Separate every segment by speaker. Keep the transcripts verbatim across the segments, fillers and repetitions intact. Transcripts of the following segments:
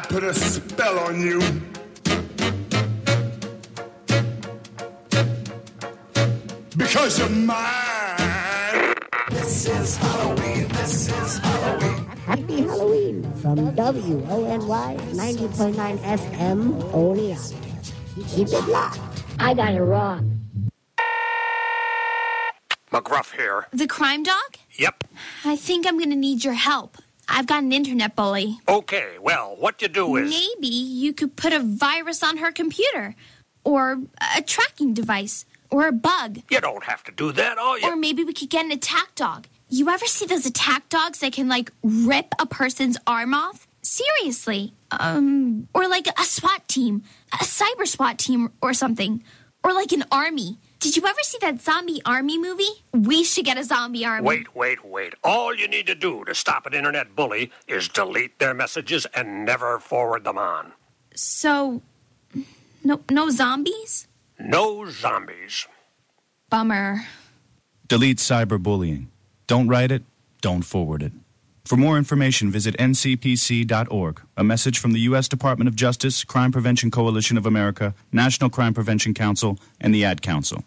Speaker 1: put a spell on you. Because you're mine. This is Halloween. This is Halloween.
Speaker 2: Happy Halloween from W O N Y ninety point nine F M Oneonta. Keep it locked. I got it wrong.
Speaker 3: McGruff here.
Speaker 4: The crime dog?
Speaker 3: Yep.
Speaker 4: I think I'm going to need your help. I've got an internet bully.
Speaker 3: Okay, well, what you do is...
Speaker 4: Maybe you could put a virus on her computer. Or a tracking device. Or a bug.
Speaker 3: You don't have to do that, all you...
Speaker 4: Or maybe we could get an attack dog. You ever see those attack dogs that can, like, rip a person's arm off? Seriously. Um, or like a SWAT team. A cyber SWAT team or something. Or like an army. Did you ever see that zombie army movie? We should get a zombie army.
Speaker 3: Wait, wait, wait. All you need to do to stop an internet bully is delete their messages and never forward them on.
Speaker 4: So, no, no zombies?
Speaker 3: No zombies.
Speaker 4: Bummer.
Speaker 5: Delete cyberbullying. Don't write it, don't forward it. For more information, visit N C P C dot org. A message from the U S Department of Justice, Crime Prevention Coalition of America, National Crime Prevention Council, and the Ad Council.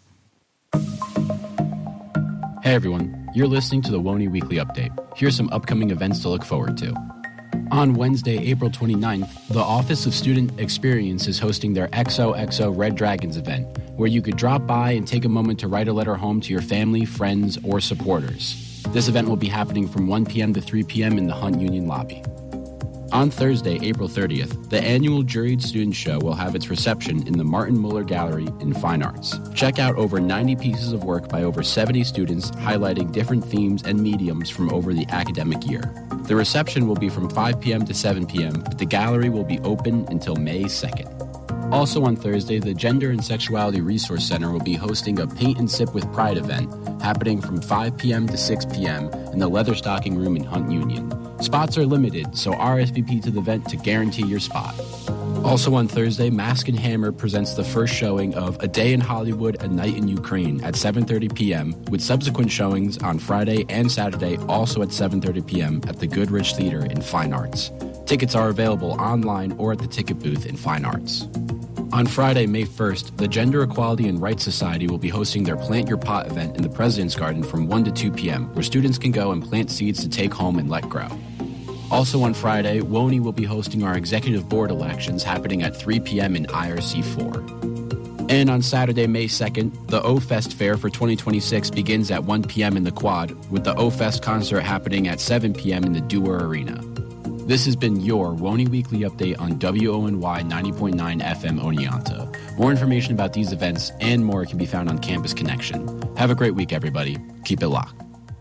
Speaker 6: Hey everyone, you're listening to the W O N Y Weekly Update. Here's some upcoming events to look forward to. On Wednesday, April twenty-ninth, the Office of Student Experience is hosting their X O X O Red Dragons event, where you could drop by and take a moment to write a letter home to your family, friends, or supporters. This event will be happening from one p.m. to three p.m. in the Hunt Union lobby. On Thursday, April thirtieth, the annual Juried Student Show will have its reception in the Martin Muller Gallery in Fine Arts. Check out over ninety pieces of work by over seventy students highlighting different themes and mediums from over the academic year. The reception will be from five p.m. to seven p.m., but the gallery will be open until May second. Also on Thursday, the Gender and Sexuality Resource Center will be hosting a Paint and Sip with Pride event happening from five p.m. to six p.m. in the Leatherstocking Room in Hunt Union. Spots are limited, so R S V P to the event to guarantee your spot. Also on Thursday, Mask and Hammer presents the first showing of A Day in Hollywood, A Night in Ukraine at seven thirty p.m., with subsequent showings on Friday and Saturday also at seven thirty p.m. at the Goodrich Theater in Fine Arts. Tickets are available online or at the ticket booth in Fine Arts. On Friday, May first, the Gender Equality and Rights Society will be hosting their Plant Your Pot event in the President's Garden from one to two p.m., where students can go and plant seeds to take home and let grow. Also on Friday, W O N Y will be hosting our Executive Board elections happening at three p.m. in I R C four. And on Saturday, May second, the O-Fest Fair for twenty twenty-six begins at one p.m. in the Quad, with the O-Fest concert happening at seven p.m. in the Dewar Arena. This has been your W O N Y Weekly Update on W O N Y ninety point nine F M Oneonta. More information about these events and more can be found on Campus Connection. Have a great week, everybody. Keep it locked.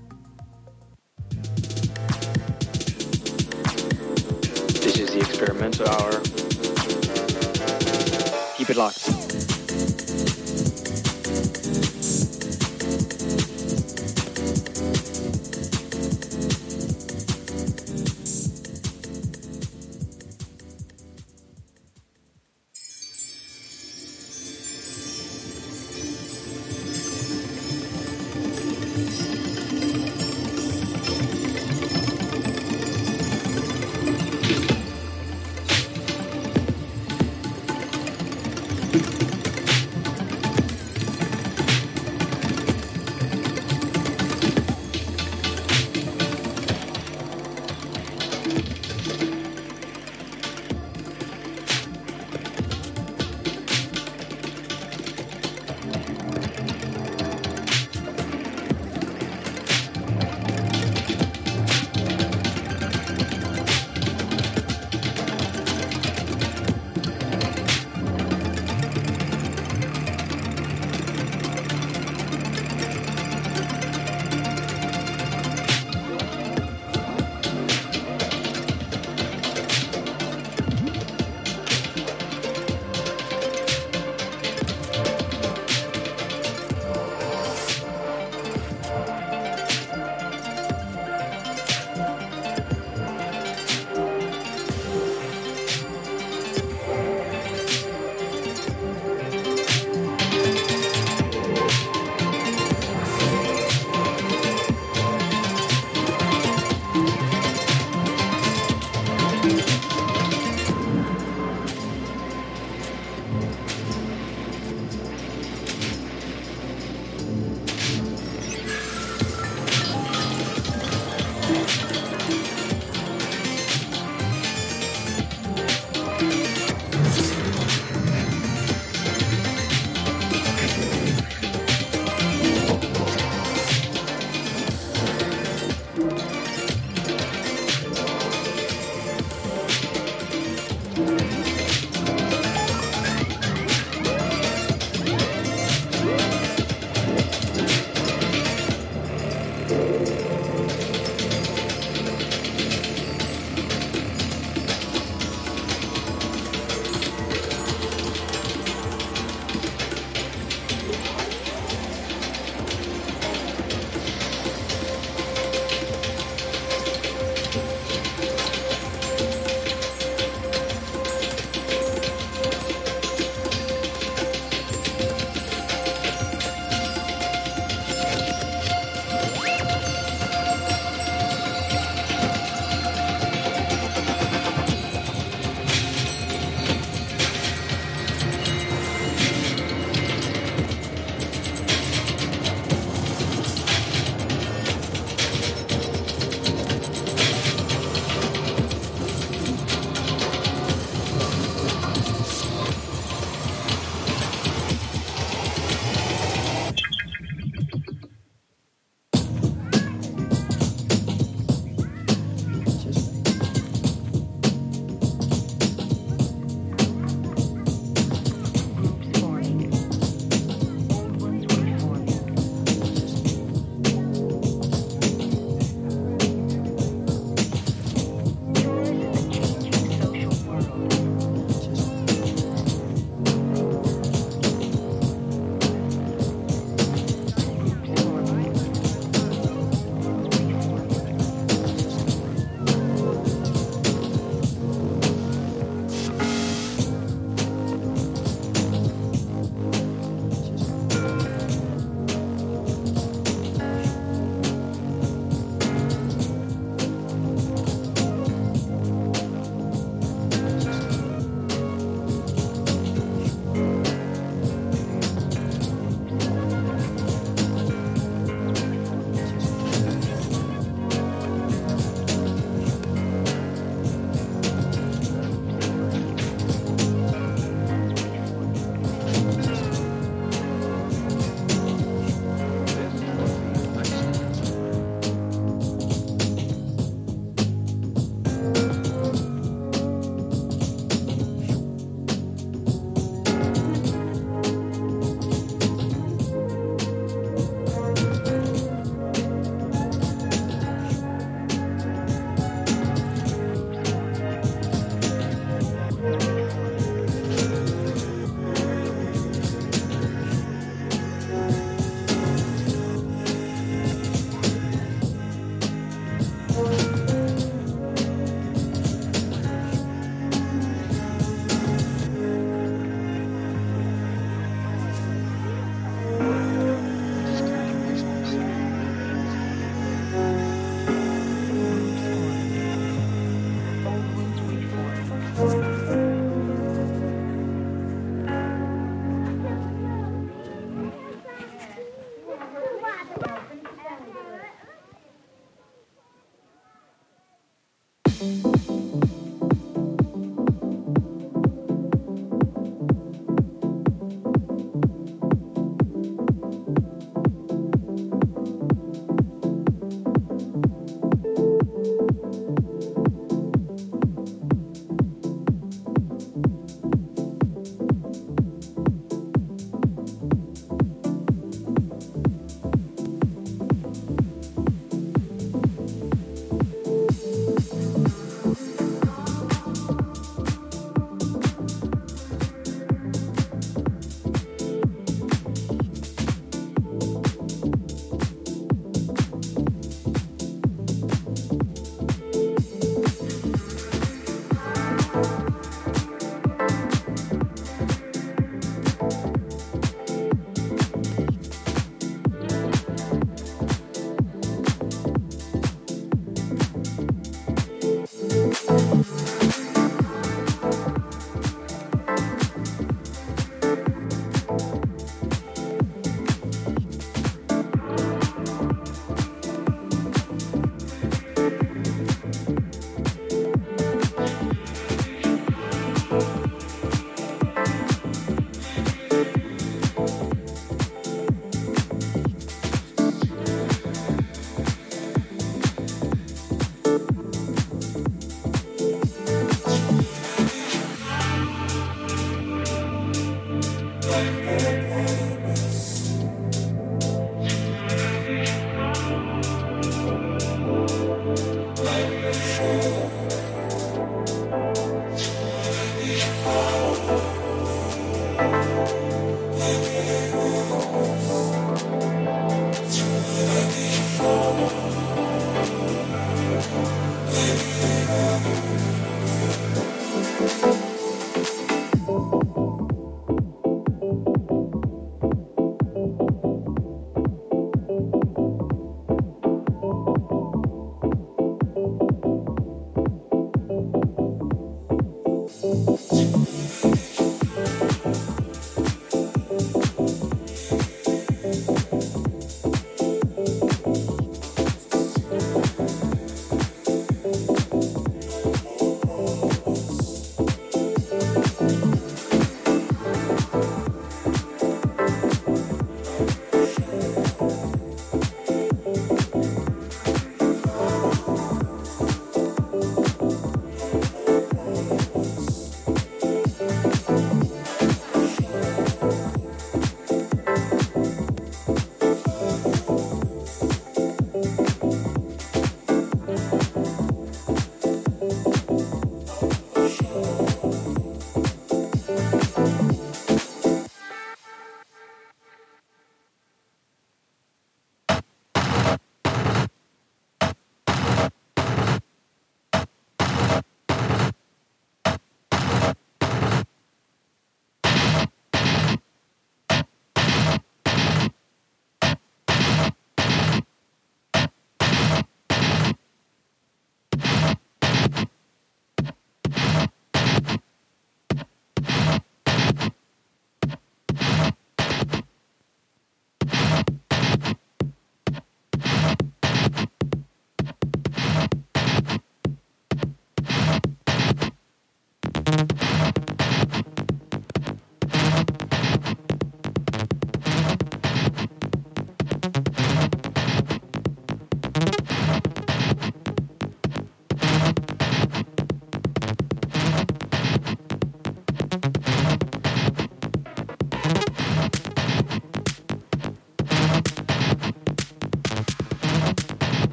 Speaker 7: This is the Experimental Hour. Keep it locked.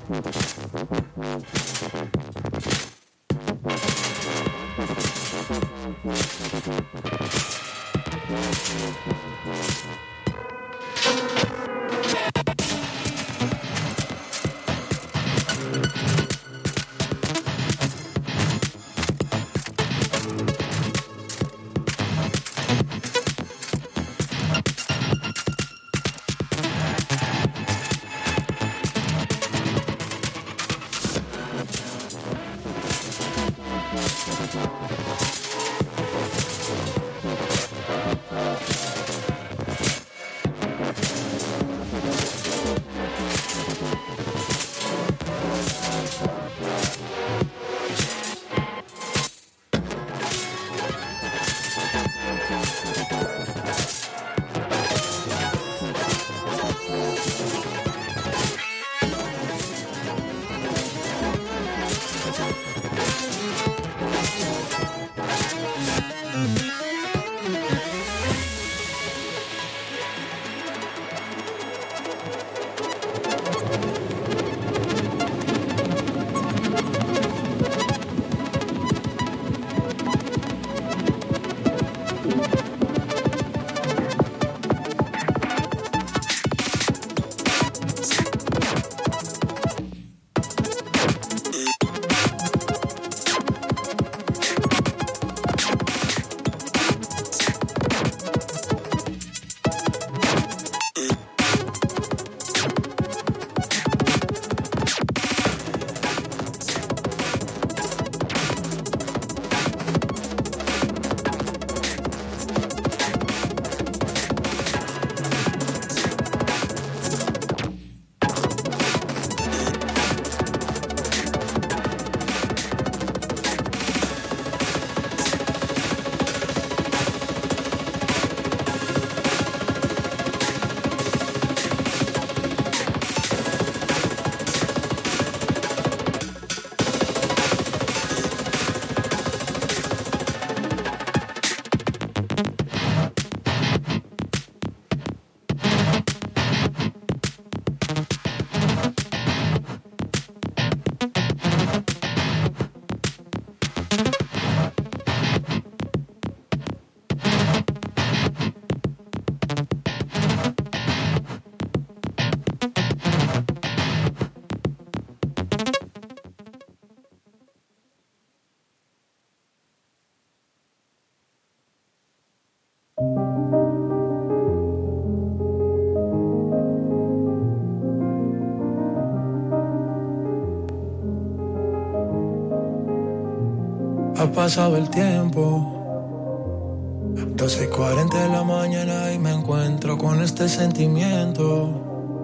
Speaker 8: Ha pasado el tiempo, doce y cuarenta de la mañana y me encuentro con este sentimiento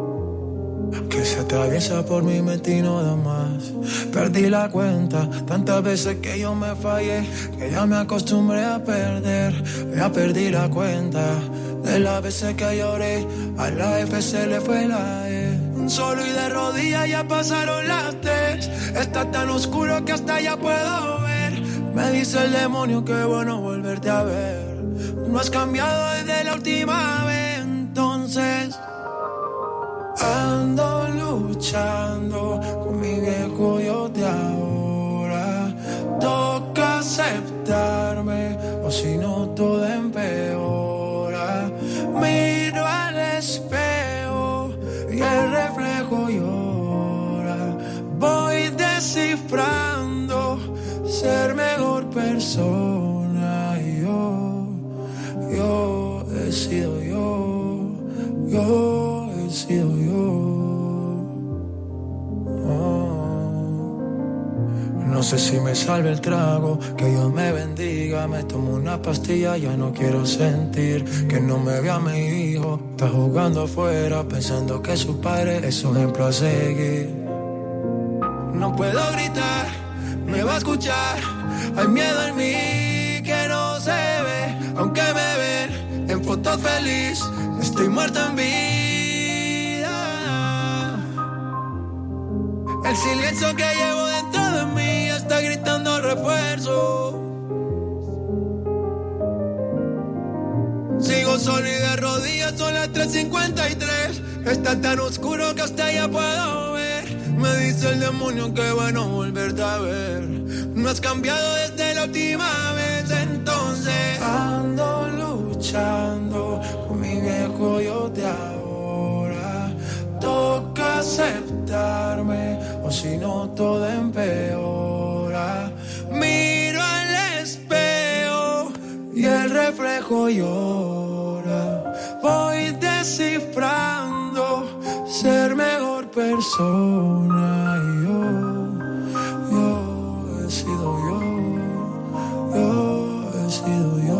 Speaker 8: que se atraviesa por mi mente y no da más. Perdí la cuenta, tantas veces que yo me fallé, que ya me acostumbré a perder. Ya perdí la cuenta de las veces que lloré, a la F se le fue la E. Solo y de rodillas ya pasaron las tres, está tan oscuro que hasta ya puedo ver. Me dice el demonio que bueno volverte a ver. No has cambiado desde la última vez, entonces ando luchando con mi viejo yo de ahora. Toca aceptarme o si no todo empeora. Miro al espejo y el reflejo llora. Voy descifrando ser mejor persona. Y yo, yo he sido yo, yo he sido yo. Oh. No sé si me salve el trago, que Dios me bendiga. Me tomo una pastilla, ya no quiero sentir que no me vea mi hijo. Está jugando afuera, pensando que su padre es un ejemplo a seguir. No puedo gritar, me va a escuchar. Hay miedo en mí que no se ve, aunque me ven en fotos feliz. Estoy muerto en vida. El silencio que llevo dentro de mí está gritando refuerzo. Sigo solo y de rodillas, son las tres cincuenta y tres. Está tan oscuro que hasta ya puedo ver. Me dice dice el demonio que bueno volverte a ver. No has cambiado desde la última vez, entonces ando luchando con mi viejo yo de ahora. Toca aceptarme o si no todo empeora. Miro al espejo y el reflejo llora. Voy descifrando ser mejor persona. Y yo, yo he sido yo, yo he sido yo.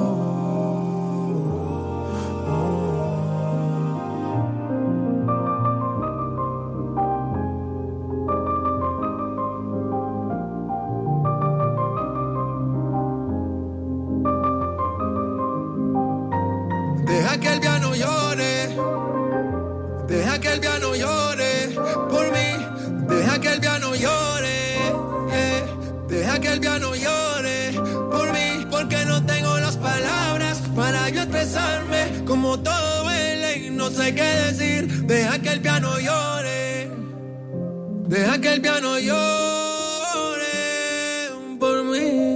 Speaker 8: Deja que el piano llore, deja que el piano llore por mí, deja que el piano llore, eh. Deja que el piano llore por mí, porque no tengo las palabras para yo expresarme, como todo duele y no sé qué decir. Deja que el piano llore, deja que el piano llore por mí.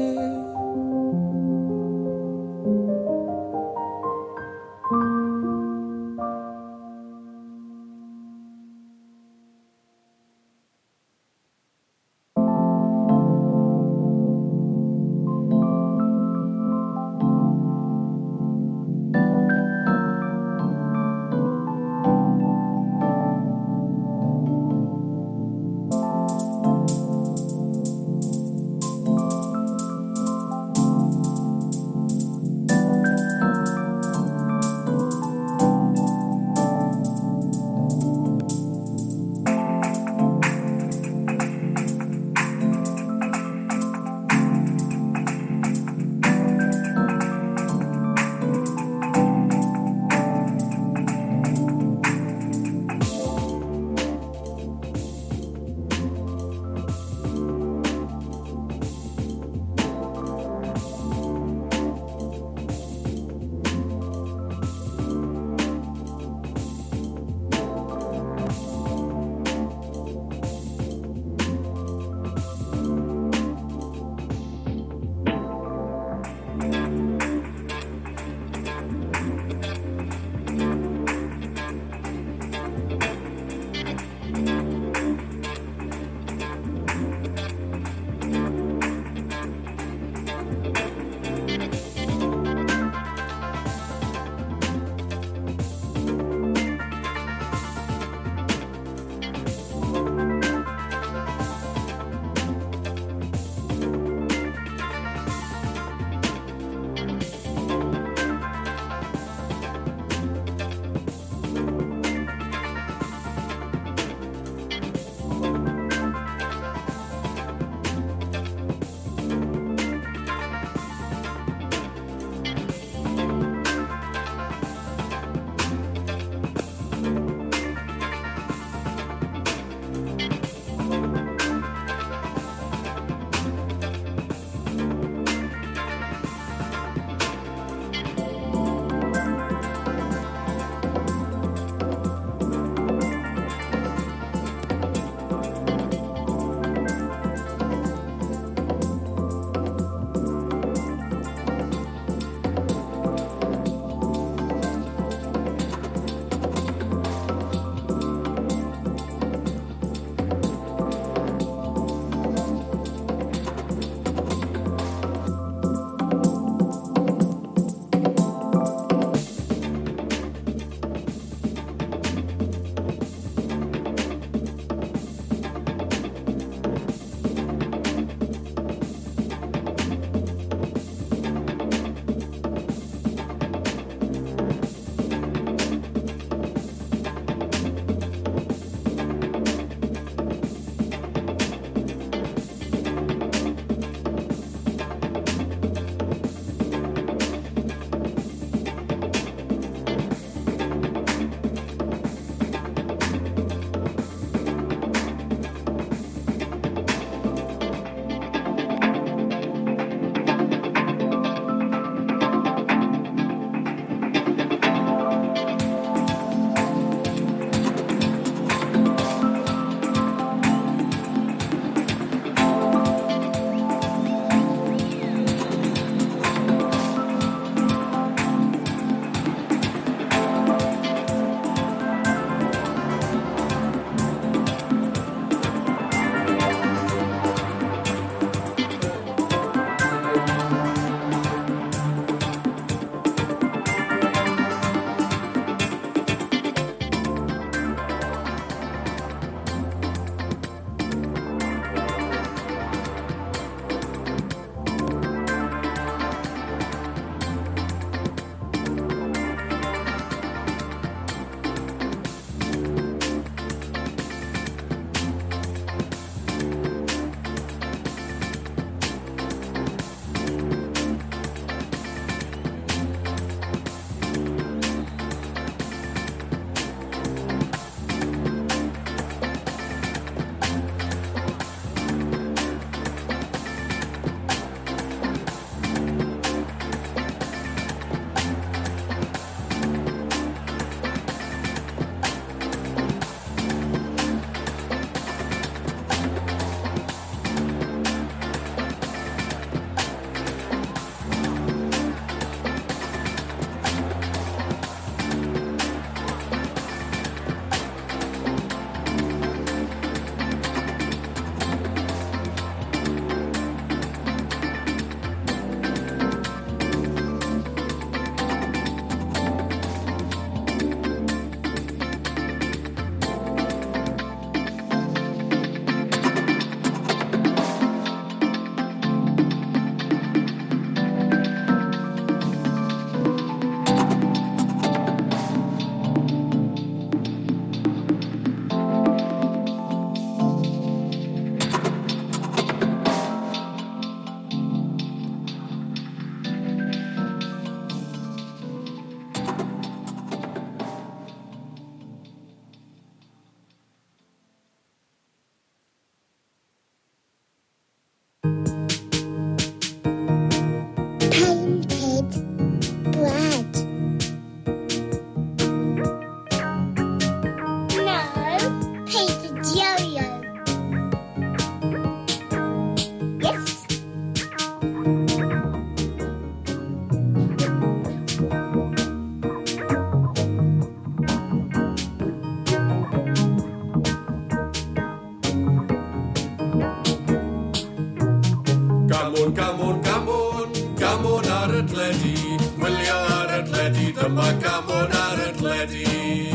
Speaker 9: on, come on, come on, come on ar y tledi. Gwylio ar y tledi, dyma come on ar y tledi.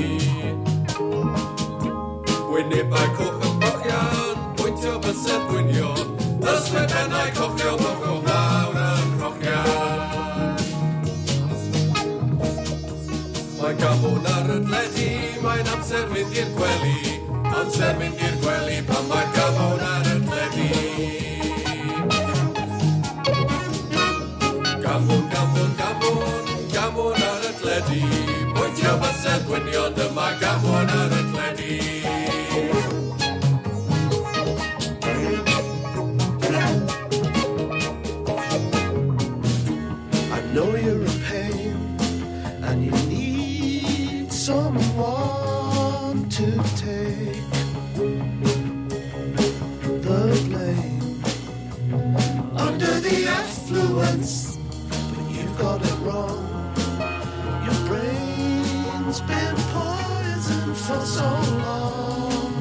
Speaker 9: Wynebau coch yn bochian, pwyntio bysedd gwynio. Yswydennau cochio mocho mawr yn rochian. Mae come on ar y tledi, mae'n amser mynd i'r gwely. Amser mynd i'r gwely pan mae come on ar y tledi. Gamon, gamon, gamon, gamon ar y tledi. Pwyntio bysedd gwynio, dyma gamon ar y tledi.
Speaker 10: I know you're in pain and you need someone to take the blame under the affluence. Got it wrong. Your brain's been poisoned for so long,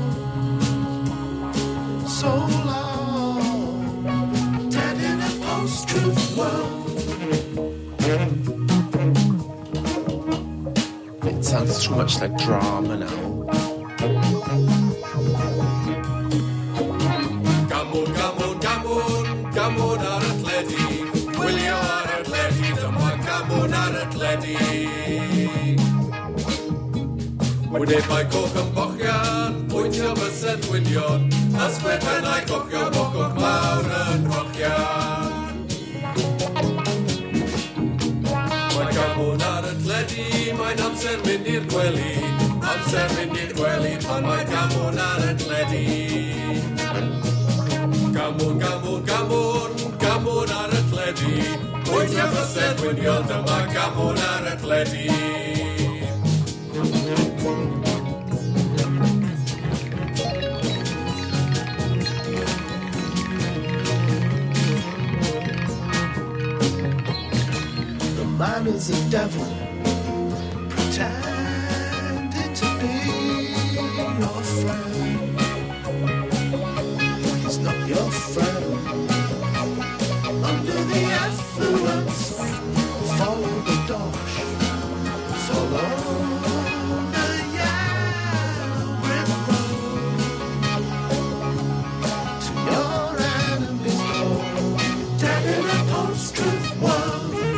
Speaker 10: so long. Dead in a post-truth world.
Speaker 11: It sounds too much like drama now.
Speaker 9: Come on, come on, come on, come on, ar y tledi. Gwylio ar y tledi, dyma come on ar y tledi. Wynebau coch yn bochian, pwyntio bysedd gwynion. Ysbrydennau cochio mochoch mawr yn rochian. Mae come on ar y tledi, mae'n amser mynd i'r gwely. Amser mynd i'r gwely pan mae come on ar y tledi. Come on, come on, come on, come on ar y tledi. Pwyntio bysedd gwynio, dyma come on ar y tledi.
Speaker 10: The man is a devil, pretending to be your friend. He's not your friend. Under the affluence, follow the dosh, follow the yellow brick road to your enemy's door. Dead in a post-truth world.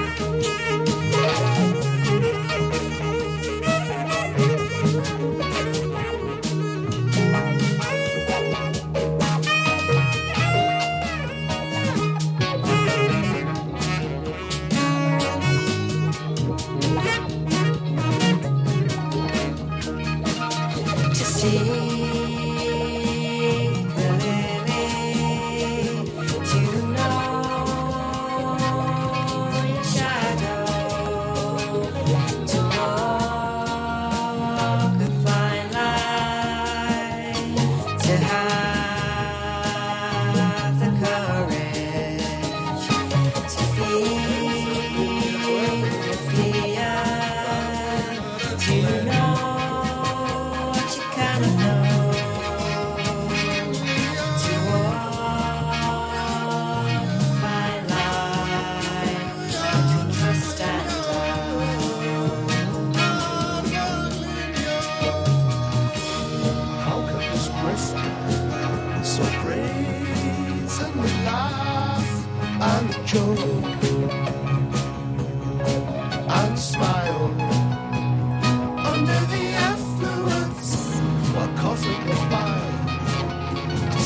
Speaker 10: And smile under the affluence while coughing goodbye to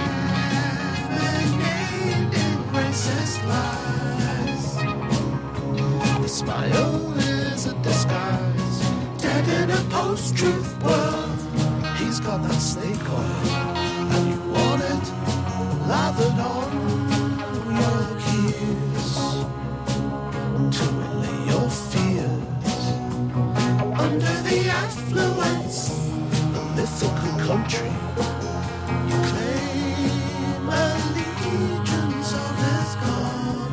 Speaker 10: serenading racist lies. The smile is a disguise, dead in a post-truth world. He's got that snake oil, and you want it lathered on your keys to allay your fears. Under the affluence, the mythical country, you claim allegiance of his God.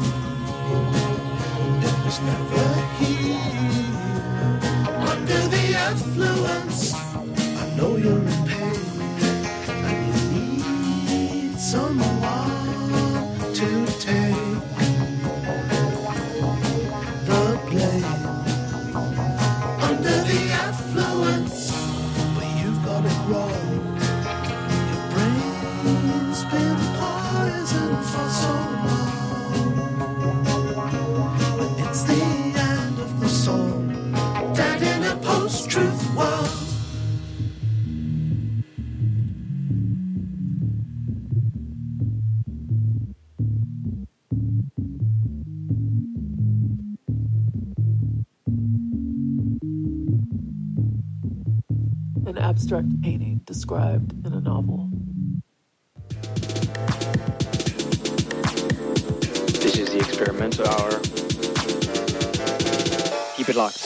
Speaker 10: It was never here. Under the affluence, I know you're in pain, and you need someone to take been poison for so long. It's the end of the soul, dead in a post-truth world.
Speaker 12: An abstract painting described in a novel.
Speaker 7: This is the Experimental Hour. Keep it locked.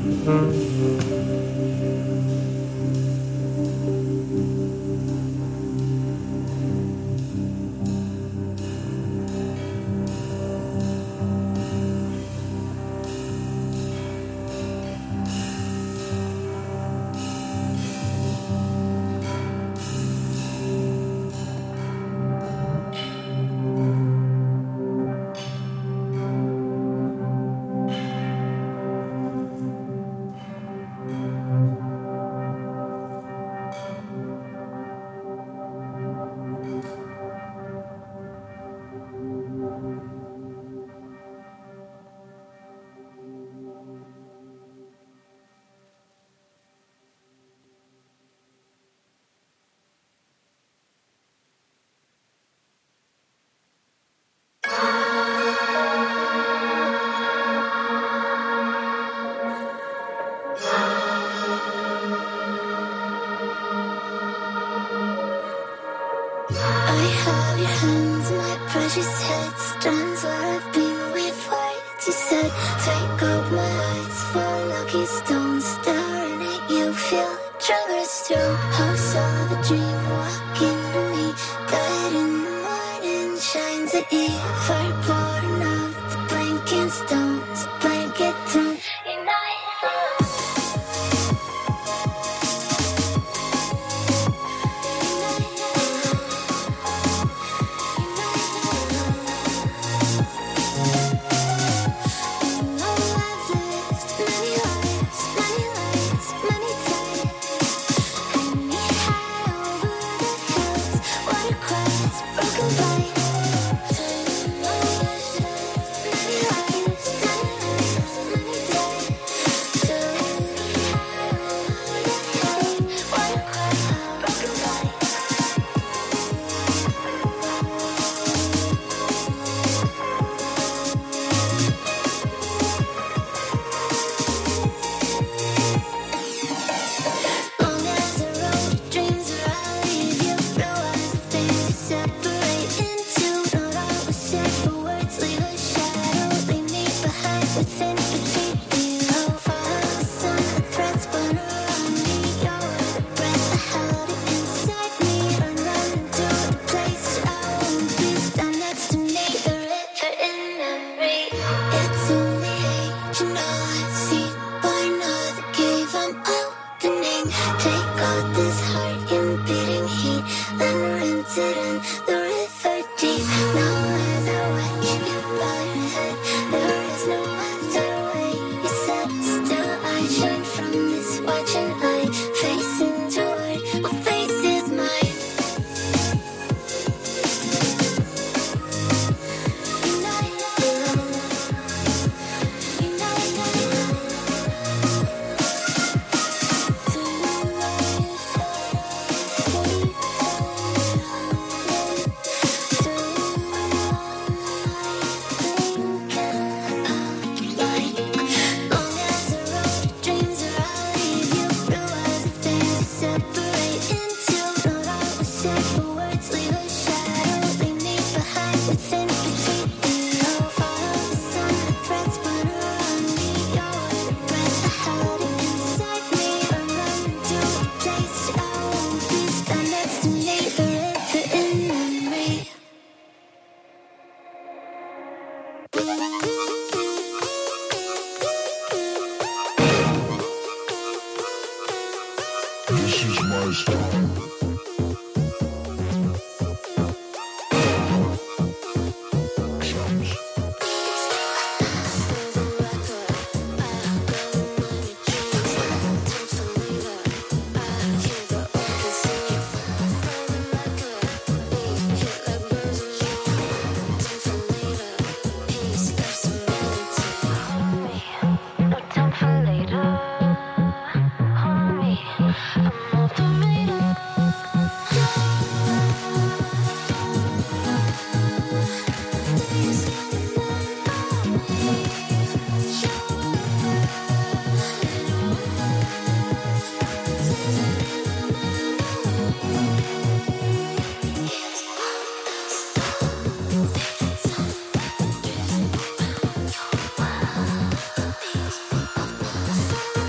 Speaker 13: Precious head strands where I've been with words you said. Take out my eyes for lucky stones, staring at you, feel tremors through. House of a dream, walking to me, dead in the morning, shines at eve, pouring out the blinking stones, blanket through.
Speaker 10: Thank you.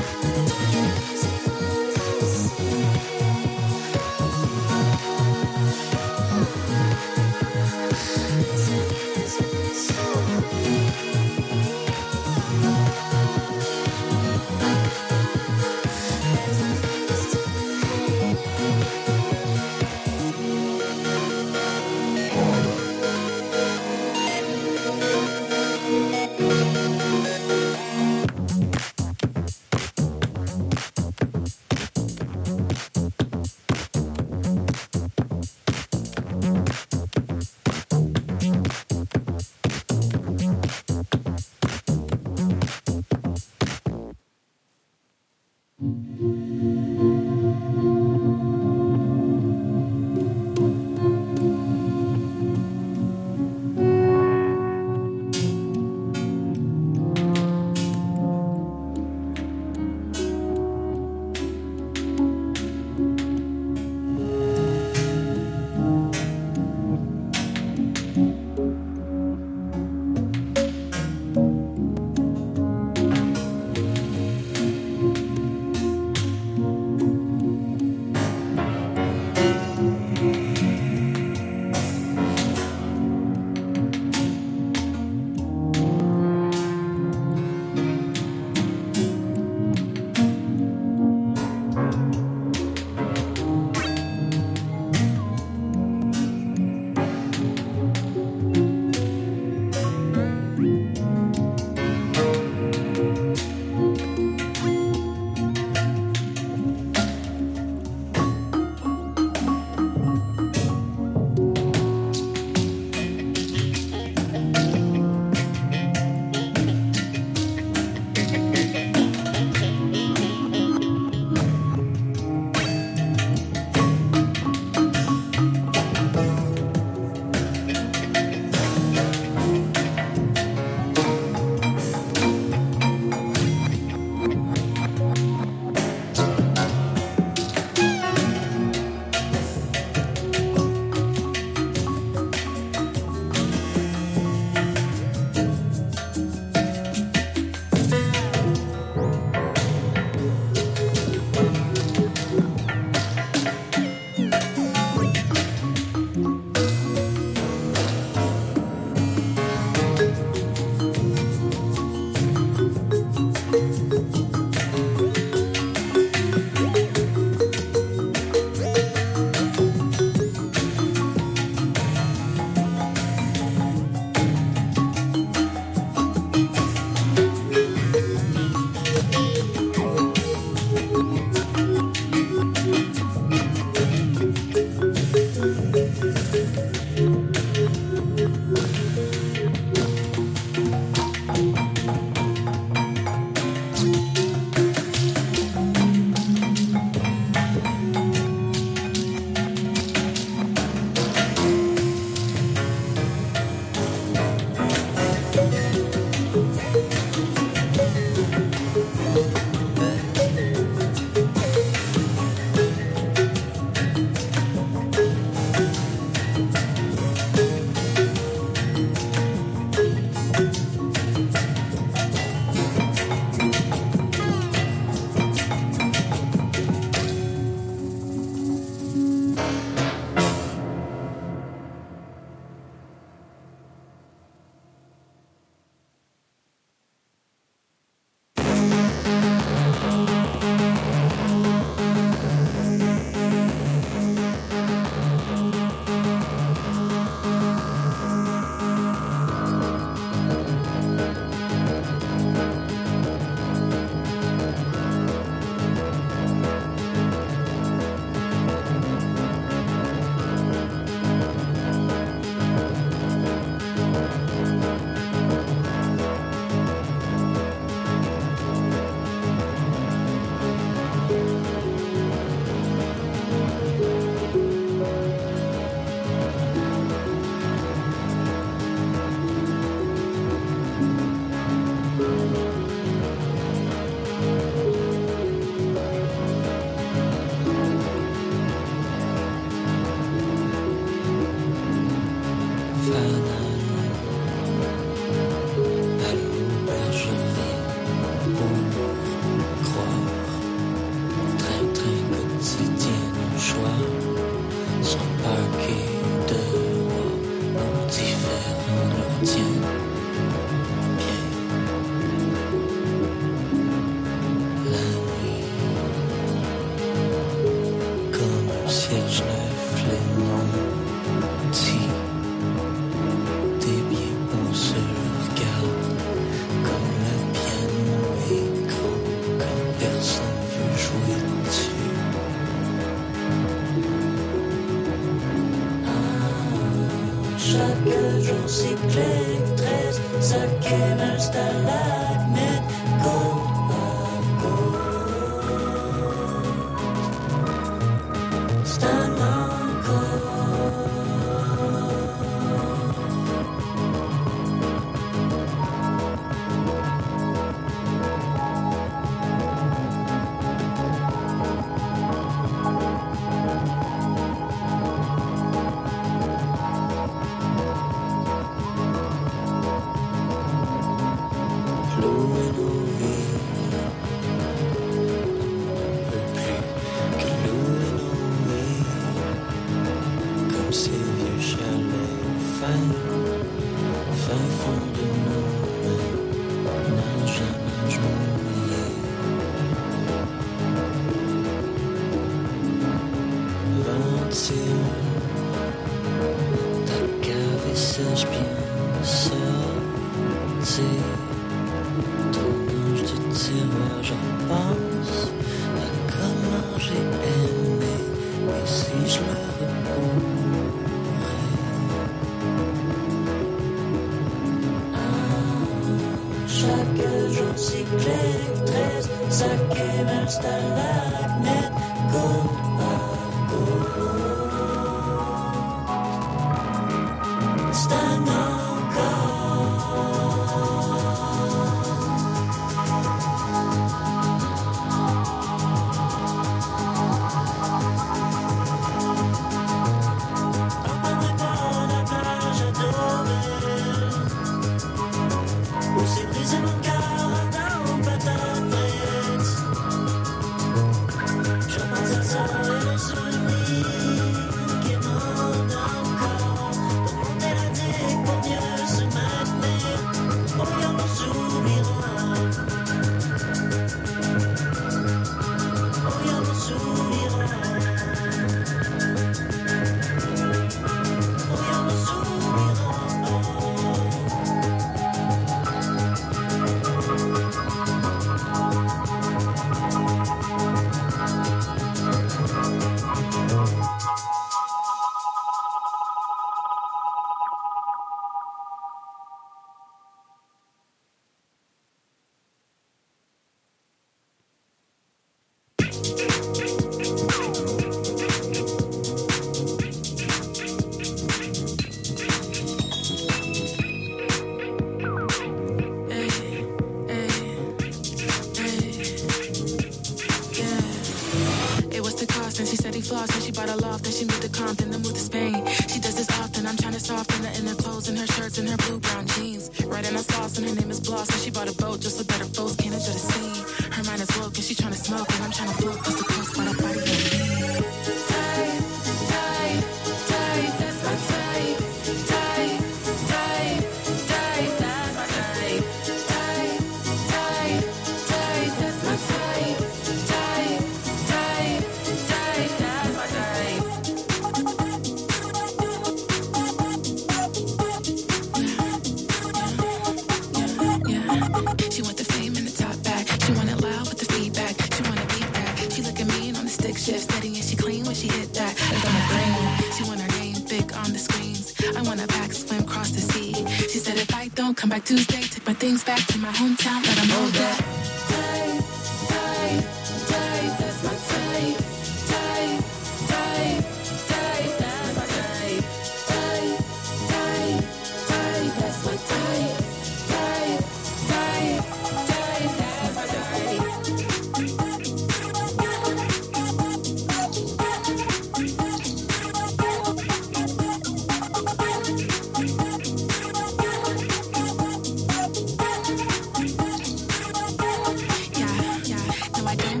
Speaker 14: I don't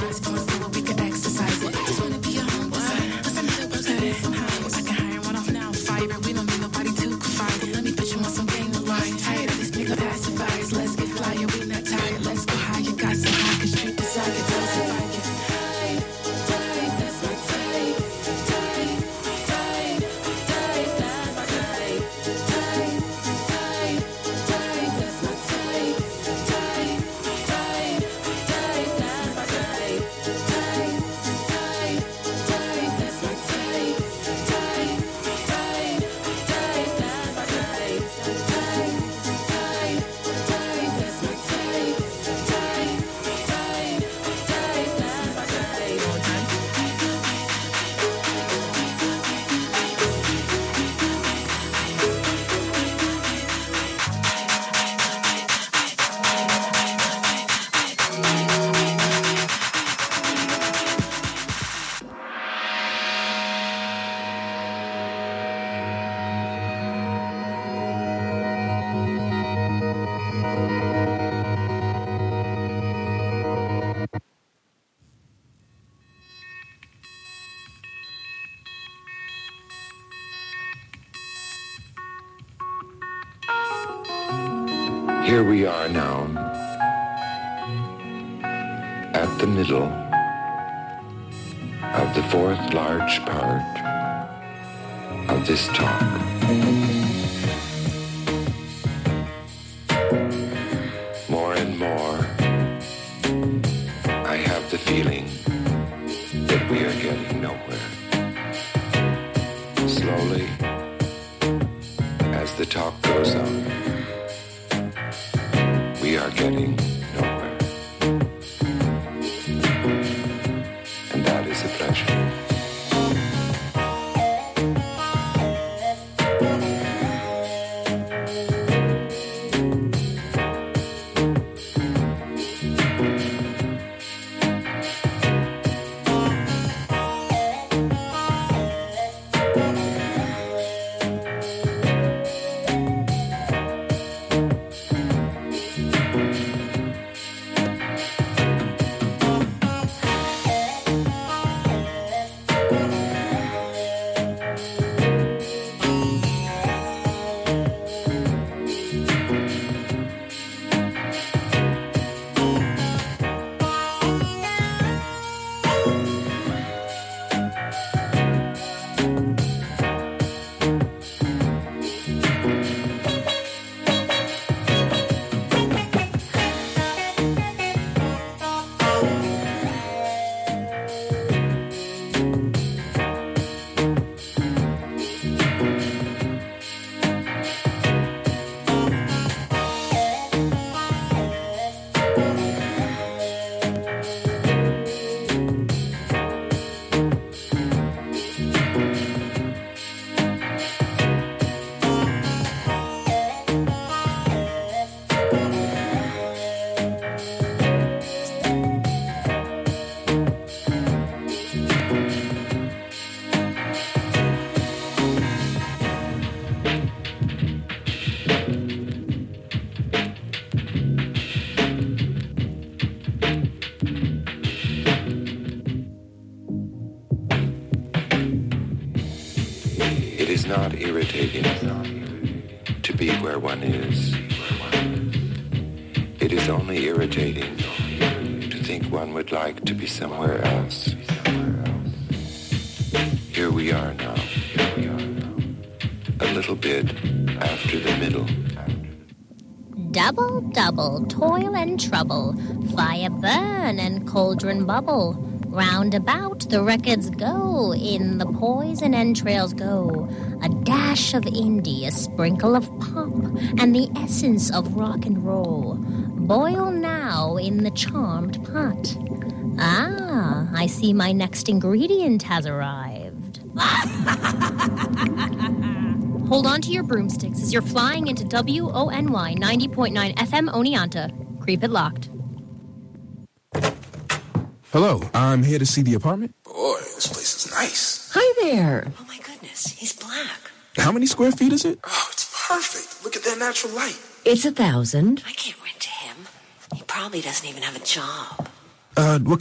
Speaker 14: Let's go and see what we can exercise it. I just wanna be your home. What's another word to be some house? I can hire one off now, fire it. We don't need nobody to confide it. Let me put you on some game of line. Tired of these nigga pacifiers. Let's get flyer, we not tired. Let's go higher. Got some high, cause street desire. Tell us if I can.
Speaker 15: Here we are now, at the middle of the fourth large part of this talk. More and more, I have the feeling that we are getting nowhere. Slowly, as the talk goes on, we are getting nowhere. And that is a pleasure. Not irritating to be where one is. It is only irritating to think one would like to be somewhere else. Here we are now, a little bit after the middle.
Speaker 16: Double, double, toil and trouble, fire burn and cauldron bubble. Round about the records go, in the poison entrails go. A dash of indie, a sprinkle of pop, and the essence of rock and roll. Boil now in the charmed pot. Ah, I see my next ingredient has arrived. Hold on to your broomsticks as you're flying into W O N Y ninety point nine F M Oneonta. Creep it locked.
Speaker 17: Hello, I'm here to see the apartment.
Speaker 11: Boy, this place is nice.
Speaker 18: Hi there.
Speaker 19: Oh, my goodness. He's black.
Speaker 17: How many square feet is it?
Speaker 11: Oh, it's perfect. Look at that natural light.
Speaker 18: It's a thousand.
Speaker 19: I can't rent to him. He probably doesn't even have a job.
Speaker 17: Uh, what